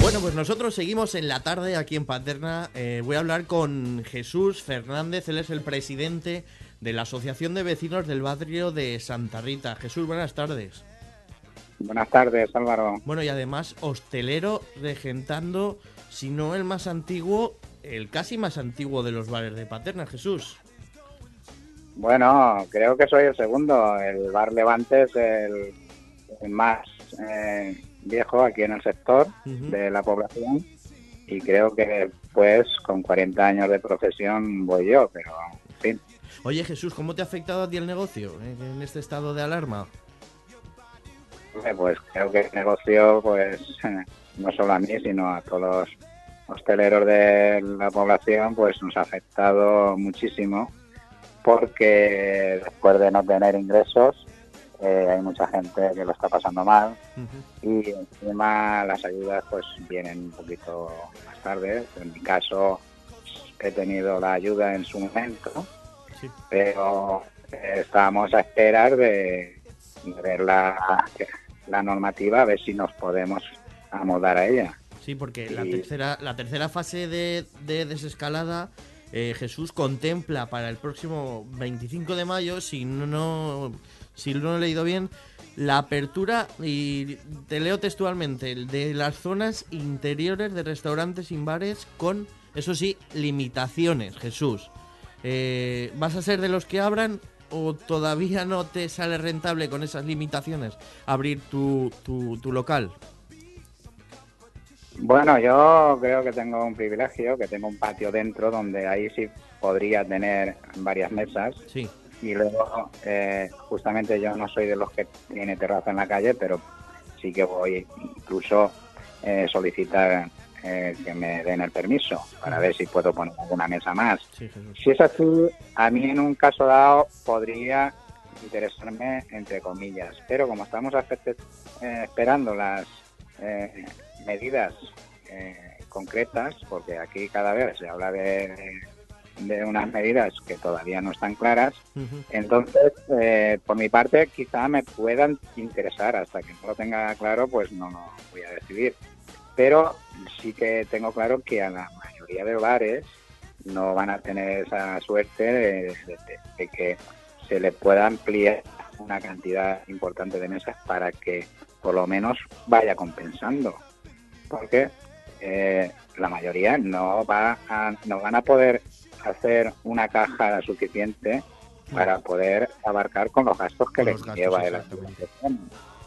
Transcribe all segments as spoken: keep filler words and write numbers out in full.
Bueno, pues nosotros seguimos en la tarde aquí en Paterna. Eh, voy a hablar con Jesús Fernández, él es el presidente de la Asociación de Vecinos del Barrio de Santa Rita. Jesús, buenas tardes. Buenas tardes, Álvaro. Bueno, y además hostelero regentando, si no el más antiguo, el casi más antiguo de los bares de Paterna, Jesús. Bueno, creo que soy el segundo. El Bar Levante es el, el más eh, viejo aquí en el sector uh-huh. de la población, y creo que pues con cuarenta años de profesión voy yo, pero en fin. Oye, Jesús, ¿cómo te ha afectado a ti el negocio en este estado de alarma? Pues creo que el negocio, pues no solo a mí, sino a todos los hosteleros de la población, pues nos ha afectado muchísimo, porque después de no tener ingresos, eh, hay mucha gente que lo está pasando mal, uh-huh. y encima las ayudas pues vienen un poquito más tarde. En mi caso he tenido la ayuda en su momento, sí. pero eh, estábamos a esperar de, de ver la, la normativa, a ver si nos podemos amodar a ella. Sí, porque y... la tercera la tercera fase de, de desescalada, eh, Jesús, contempla para el próximo veinticinco de mayo, si no, si no lo he leído bien, la apertura, y te leo textualmente, de las zonas interiores de restaurantes y bares con, eso sí, limitaciones, Jesús. Eh, ¿Vas a ser de los que abran o todavía no te sale rentable con esas limitaciones abrir tu, tu, tu local? Bueno, yo creo que tengo un privilegio, que tengo un patio dentro donde ahí sí podría tener varias mesas. Sí. Y luego, eh, justamente yo no soy de los que tiene terraza en la calle, pero sí que voy incluso eh, solicitar eh, que me den el permiso para ver si puedo poner alguna mesa más. Sí, si es así, a mí en un caso dado podría interesarme, entre comillas, pero como estamos eh, esperando las eh, medidas eh, concretas, porque aquí cada vez se habla de, de unas medidas que todavía no están claras, uh-huh. entonces eh, por mi parte quizá me puedan interesar. Hasta que no lo tenga claro, pues no lo voy a decidir, pero sí que tengo claro que a la mayoría de bares no van a tener esa suerte de, de, de, de que se le pueda ampliar una cantidad importante de mesas para que por lo menos vaya compensando, porque eh, la mayoría no va a, no van a poder hacer una caja suficiente para poder abarcar con los gastos que les lleva el uh-huh.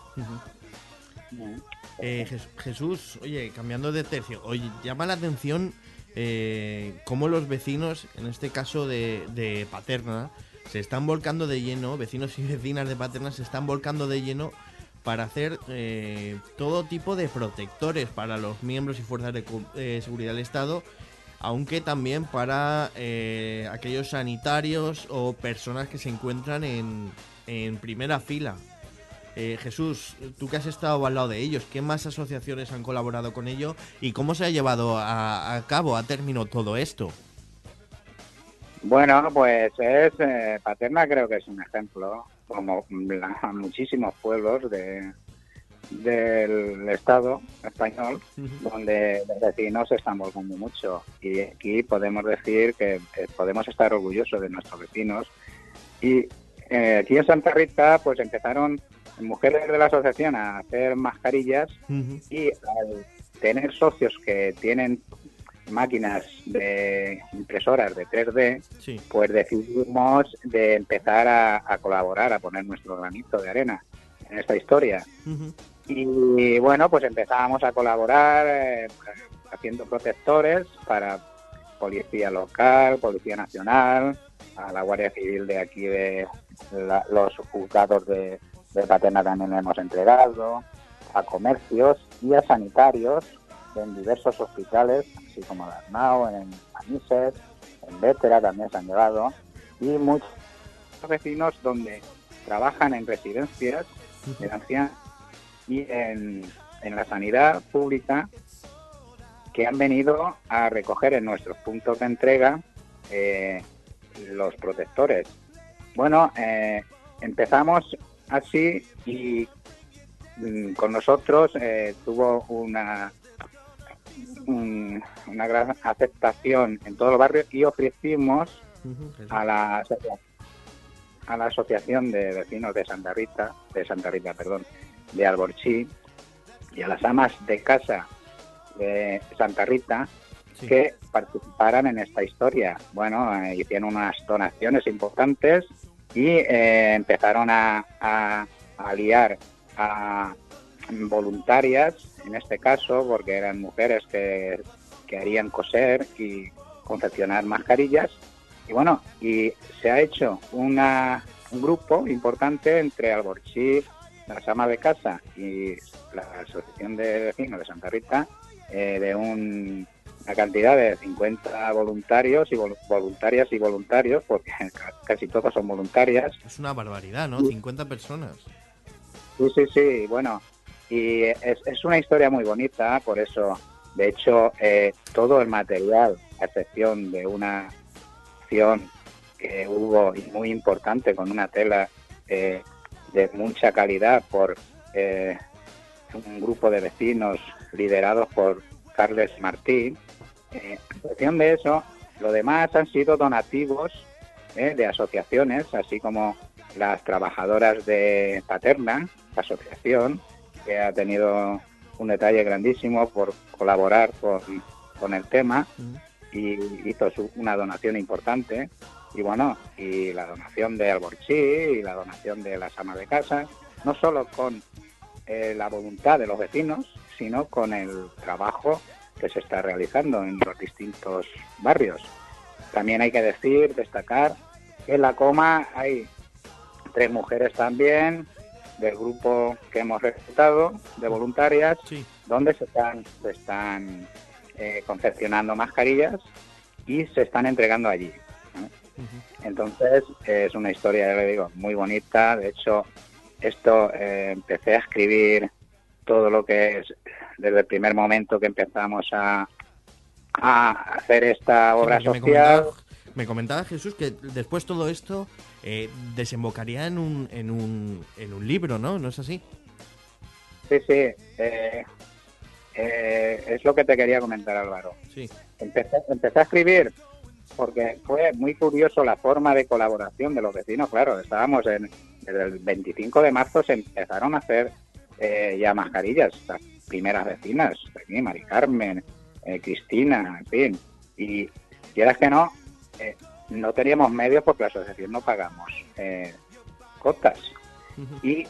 eh, Jesús, oye, cambiando de tercio, oye, llama la atención eh, cómo los vecinos, en este caso de, de Paterna, se están volcando de lleno, vecinos y vecinas de Paterna se están volcando de lleno para hacer eh, todo tipo de protectores para los miembros y fuerzas de eh, seguridad del Estado, aunque también para eh, aquellos sanitarios o personas que se encuentran en, en primera fila. Eh, Jesús, tú que has estado al lado de ellos, ¿qué más asociaciones han colaborado con ello y cómo se ha llevado a, a cabo, a término todo esto? Bueno, pues es eh, Paterna creo que es un ejemplo, como la, muchísimos pueblos de, del Estado español, uh-huh. donde los vecinos se están volcando mucho, y aquí podemos decir que eh, podemos estar orgullosos de nuestros vecinos. Y eh, aquí en Santa Rita pues empezaron mujeres de la asociación a hacer mascarillas, uh-huh. y al tener socios que tienen máquinas de impresoras de tres D, sí. pues decidimos de empezar a, a colaborar, a poner nuestro granito de arena en esta historia. Uh-huh. Y bueno, pues empezábamos a colaborar eh, haciendo protectores para Policía Local, Policía Nacional, a la Guardia Civil de aquí, de la, los juzgados de, de Paterna también hemos entregado, a comercios y a sanitarios en diversos hospitales, así como en Arnao, en Manises, en Vétera también se han llevado, y muchos vecinos donde trabajan en residencias de ancianos y en, en la sanidad pública, que han venido a recoger en nuestros puntos de entrega eh, los protectores. Bueno, eh, empezamos así y mm, con nosotros eh, tuvo una un- una gran aceptación en todo el barrio y ofrecimos Ujú, Jesús. a la a la asociación de vecinos de Santa Rita, de Santa Rita, perdón, de Alborchí, y a las amas de casa de Santa Rita Sí. que participaran en esta historia. Bueno, eh, hicieron unas donaciones importantes y eh, empezaron a, a, a liar a voluntarias, en este caso, porque eran mujeres que querían coser y confeccionar mascarillas. Y bueno, y se ha hecho una, un grupo importante entre Alborchí, las amas de casa y la Asociación de Vecinos de Santa Rita, eh, de un, una cantidad de cincuenta voluntarios y vol voluntarias y voluntarios, porque casi todos son voluntarias. Es una barbaridad, ¿no? cincuenta personas. Sí, sí, sí, bueno, y es, es una historia muy bonita, por eso, de hecho, eh, todo el material, a excepción de una acción que hubo y muy importante con una tela eh, de mucha calidad por eh, un grupo de vecinos liderados por Carles Martí. Eh, a excepción de eso, lo demás han sido donativos eh, de asociaciones, así como las trabajadoras de Paterna, la asociación, que ha tenido un detalle grandísimo por colaborar con, con el tema y hizo su, una donación importante. Y bueno, y la donación de Alborchí y la donación de las amas de casa, no solo con eh, la voluntad de los vecinos, sino con el trabajo que se está realizando en los distintos barrios. También hay que decir, destacar, que en la Coma hay tres mujeres también del grupo que hemos reclutado de voluntarias, Sí. donde se están, se están eh, confeccionando mascarillas y se están entregando allí, ¿no? Uh-huh. Entonces eh, es una historia, ya le digo, muy bonita. De hecho, esto eh, empecé a escribir todo lo que es desde el primer momento que empezamos a, a hacer esta obra sí, me social. Comentaba, me comentaba Jesús que después todo esto eh, desembocaría en un, en, un, en un libro, ¿no? ¿No es así? Sí, sí. Eh, eh, es lo que te quería comentar, Álvaro. Sí. Empecé, empecé a escribir porque fue muy curioso la forma de colaboración de los vecinos. Claro, estábamos en, desde el veinticinco de marzo se empezaron a hacer eh, ya mascarillas, las primeras vecinas, aquí, Mari Carmen, eh, Cristina, en fin. Y quieras que no, eh, no teníamos medios porque la asociación no pagamos eh, cotas. Uh-huh. Y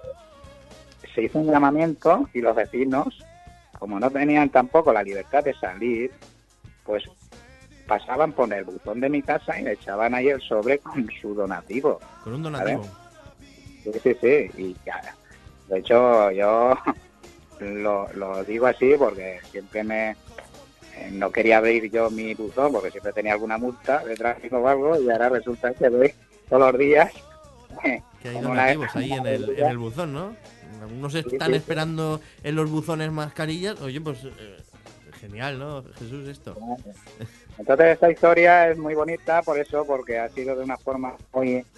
se hizo un llamamiento y los vecinos, como no tenían tampoco la libertad de salir, pues pasaban por el buzón de mi casa y le echaban ahí el sobre con su donativo. Con un donativo. ¿Sabes? Sí, sí, sí. Y ya, de hecho, yo lo, lo digo así porque siempre me eh, no quería abrir yo mi buzón porque siempre tenía alguna multa de tráfico o algo y ahora resulta que doy todos los días. Eh, que hay donativos una, ahí en el, en el buzón, ¿no? Algunos están sí, sí, esperando sí. en los buzones mascarillas. Oye, pues eh, genial, ¿no, Jesús, esto? Entonces esta historia es muy bonita por eso, porque ha sido de una forma muy, eh,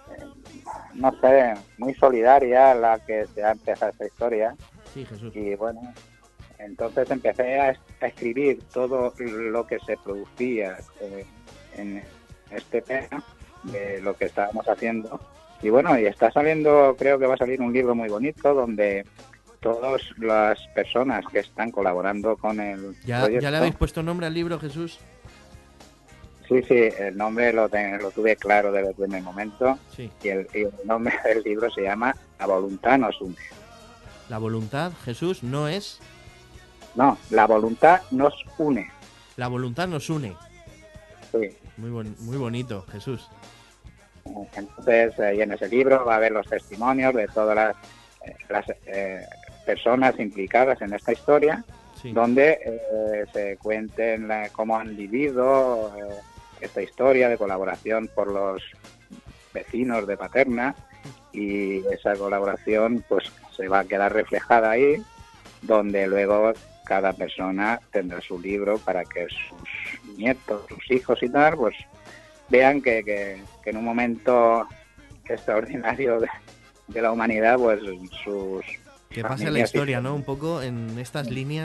no sé, muy solidaria la que se ha empezado esta historia. Sí, Jesús. Y bueno, entonces empecé a, a escribir todo lo que se producía eh, en este tema, de lo que estábamos haciendo. Y bueno, y está saliendo, creo que va a salir un libro muy bonito donde todas las personas que están colaborando con el ¿Ya, proyecto... ¿Ya le habéis puesto nombre al libro, Jesús? Sí, sí, el nombre lo, ten, lo tuve claro desde el primer momento. Sí. Y, el, y el nombre del libro se llama La voluntad nos une. La voluntad, Jesús, no es... No, la voluntad nos une. La voluntad nos une. Sí. Muy, bon, muy bonito, Jesús. Entonces, eh, y en ese libro va a haber los testimonios de todas las, eh, las eh, personas implicadas en esta historia, sí. donde eh, se cuenten la, cómo han vivido eh, esta historia de colaboración por los vecinos de Paterna, y esa colaboración pues se va a quedar reflejada ahí, donde luego cada persona tendrá su libro para que sus nietos, sus hijos y tal, pues vean que, que, que en un momento extraordinario de, de la humanidad, pues sus... Que pase la historia, ¿no? Un poco en estas líneas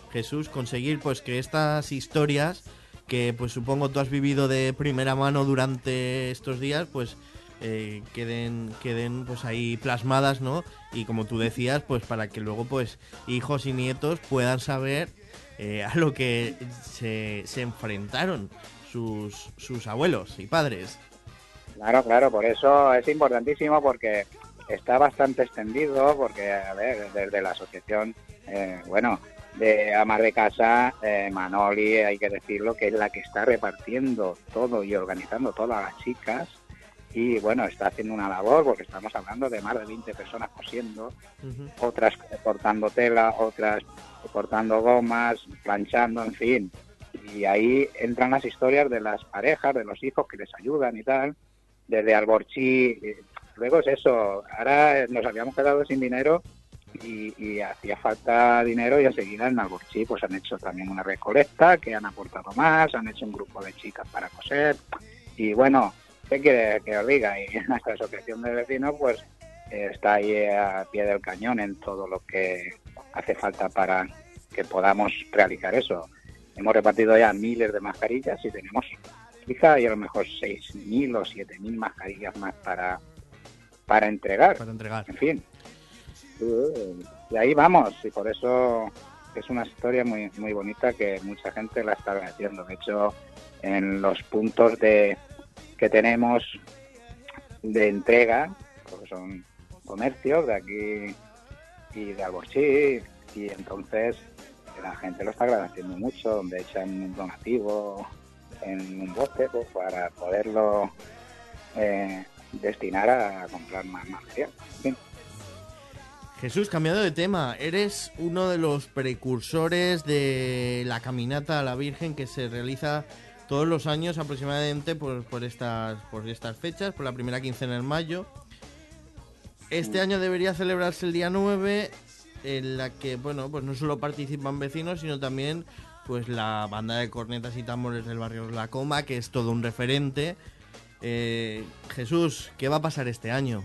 Jesús, conseguir pues que estas historias que pues supongo tú has vivido de primera mano durante estos días, pues eh, queden queden pues ahí plasmadas, ¿no? Y como tú decías, pues para que luego pues hijos y nietos puedan saber eh, a lo que se, se enfrentaron sus, sus abuelos y padres. Claro, claro, por eso es importantísimo, porque está bastante extendido, porque, a ver, desde la asociación, eh, bueno, de Amas de Casa, eh, Manoli, hay que decirlo, que es la que está repartiendo todo y organizando todas las chicas, y bueno, está haciendo una labor, porque estamos hablando de más de veinte personas cosiendo, uh-huh. otras cortando tela, otras cortando gomas, planchando, en fin, y ahí entran las historias de las parejas, de los hijos que les ayudan y tal, desde Alborchí. Luego es eso, ahora nos habíamos quedado sin dinero y, y hacía falta dinero, y enseguida en Alborchí pues han hecho también una recolecta, que han aportado más, han hecho un grupo de chicas para coser, y bueno, ¿qué quiere que os diga? Y nuestra asociación de vecinos pues eh, está ahí a pie del cañón en todo lo que hace falta para que podamos realizar eso. Hemos repartido ya miles de mascarillas y tenemos quizá hay a lo mejor seis mil o siete mil mascarillas más para para entregar. Para entregar. En fin. Y ahí vamos, y por eso es una historia muy muy bonita que mucha gente la está agradeciendo. De hecho, en los puntos de que tenemos de entrega, porque son comercios de aquí y de Alborchí, y entonces la gente lo está agradeciendo mucho, donde echan un donativo en un bote pues, para poderlo eh, destinar a comprar más material. ¿Sí? Jesús, cambiando de tema, eres uno de los precursores de la caminata a la Virgen que se realiza todos los años aproximadamente por, por, estas, por estas fechas, por la primera quincena de mayo. Este año debería celebrarse el día nueve, en la que, bueno, pues no solo participan vecinos, sino también pues la banda de cornetas y tambores del barrio La Coma, que es todo un referente. Eh, Jesús, ¿qué va a pasar este año?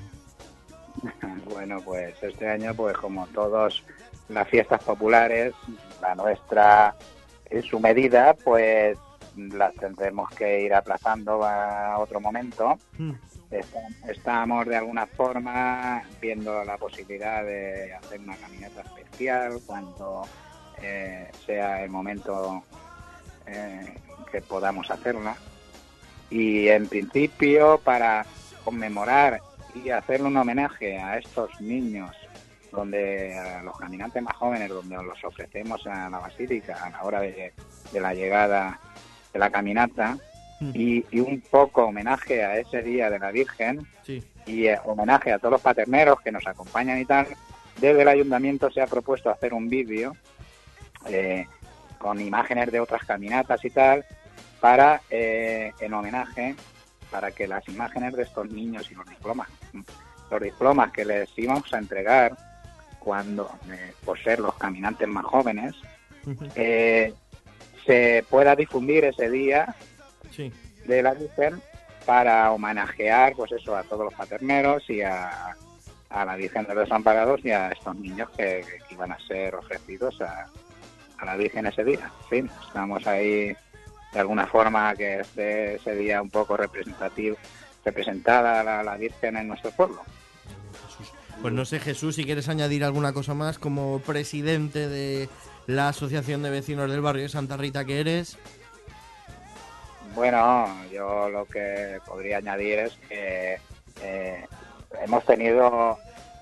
Bueno, pues este año, pues como todas las fiestas populares, la nuestra en su medida, pues las tendremos que ir aplazando a otro momento. Mm. Estamos de alguna forma viendo la posibilidad de hacer una caminata especial cuando eh, sea el momento eh, que podamos hacerla. Y en principio, para conmemorar y hacerle un homenaje a estos niños, donde a los caminantes más jóvenes, donde los ofrecemos a la basílica a la hora de, de la llegada de la caminata, mm. y, y un poco homenaje a ese día de la Virgen, sí. y eh, homenaje a todos los paterneros que nos acompañan y tal. Desde el ayuntamiento se ha propuesto hacer un vídeo eh, con imágenes de otras caminatas y tal, para eh, en homenaje, para que las imágenes de estos niños y los diplomas, los diplomas que les íbamos a entregar cuando, eh, por ser los caminantes más jóvenes, eh, se pueda difundir ese día sí. de la Virgen, para homenajear, pues eso, a todos los paterneros y a, a la Virgen de los Desamparados y a estos niños que, que iban a ser ofrecidos a, a la Virgen ese día. En fin, estamos ahí de alguna forma que esté ese día un poco representativo, representada la, la Virgen en nuestro pueblo. Pues no sé, Jesús, si quieres añadir alguna cosa más como presidente de la Asociación de Vecinos del Barrio de Santa Rita que eres. Bueno, yo lo que podría añadir es que eh, hemos tenido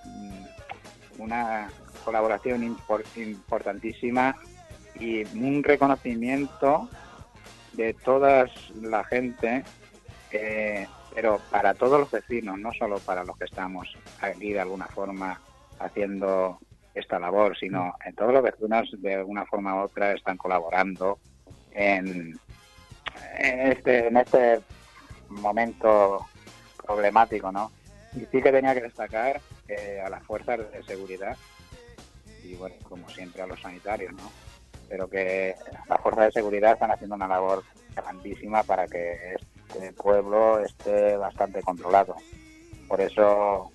una colaboración import, importantísima y un reconocimiento de toda la gente, eh, pero para todos los vecinos, no solo para los que estamos aquí de alguna forma haciendo esta labor, sino en todos los vecinos de alguna forma u otra están colaborando en, en este en este momento problemático, ¿no? Y sí que tenía que destacar eh, a las fuerzas de seguridad y, bueno, como siempre a los sanitarios, ¿no? Pero que las fuerzas de seguridad están haciendo una labor grandísima para que este pueblo esté bastante controlado. Por eso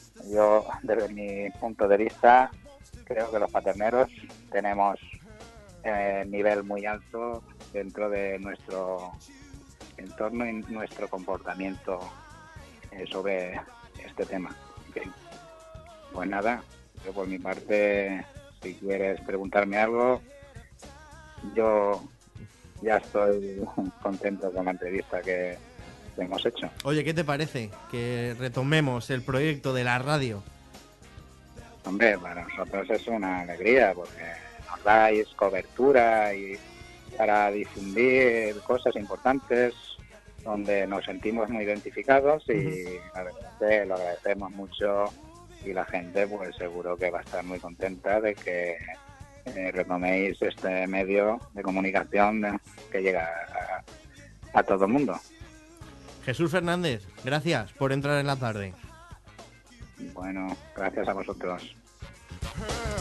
yo, desde mi punto de vista, creo que los paterneros tenemos eh, nivel muy alto dentro de nuestro entorno y nuestro comportamiento eh, sobre este tema. En fin, pues nada, yo por mi parte, si quieres preguntarme algo, yo ya estoy contento con la entrevista que hemos hecho. Oye, ¿qué te parece que retomemos el proyecto de la radio? Hombre, para nosotros es una alegría porque nos dais cobertura y para difundir cosas importantes donde nos sentimos muy identificados y uh-huh. la verdad que lo agradecemos mucho y la gente pues seguro que va a estar muy contenta de que eh, retoméis este medio de comunicación que llega a, a todo el mundo. Jesús Fernández, gracias por entrar en la tarde. Bueno, gracias a vosotros.